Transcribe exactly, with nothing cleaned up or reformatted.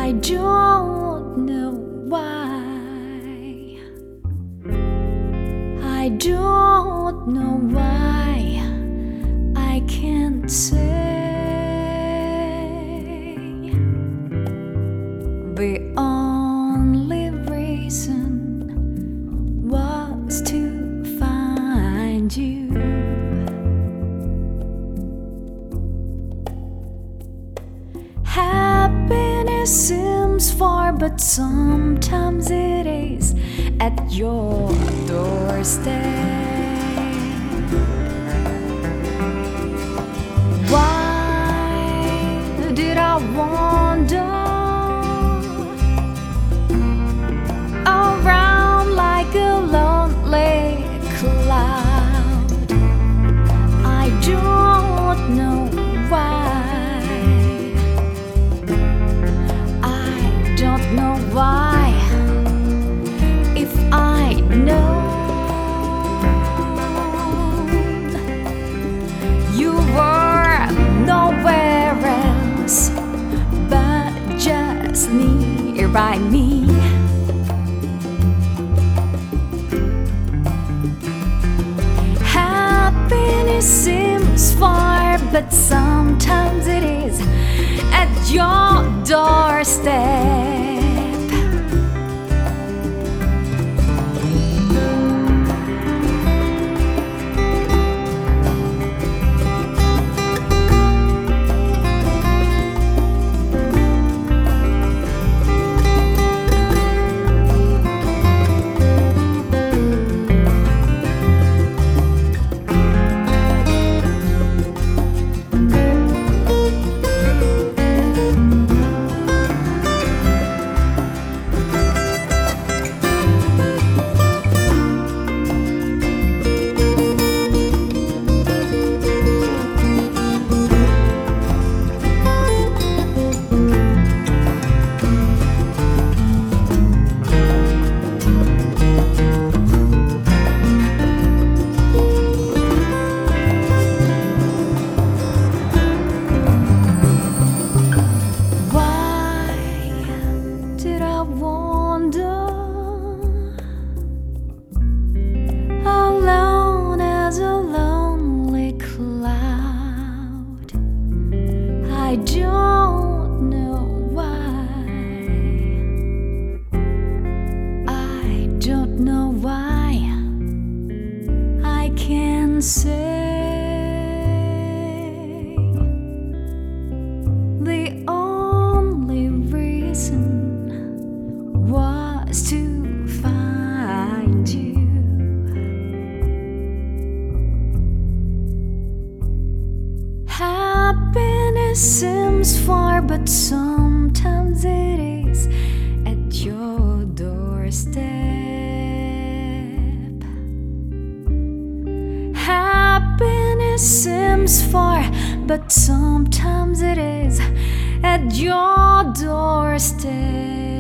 I don't know why. I don't know why I can't say. The only reason was to find you. Happiness seems far, but sometimes it is at your doorstep. Why did I wander around like a lonely cloud? I don't know why. Don't know why. If I know you were nowhere else but just nearby me. Happiness seems far, but sometimes it is at your doorstep. Alone as a lonely cloud. I don't know why. I don't know why I can't say. The only reason was to find you. Happiness seems far, but sometimes it is at your doorstep. Happiness seems far, but sometimes it is at your doorstep.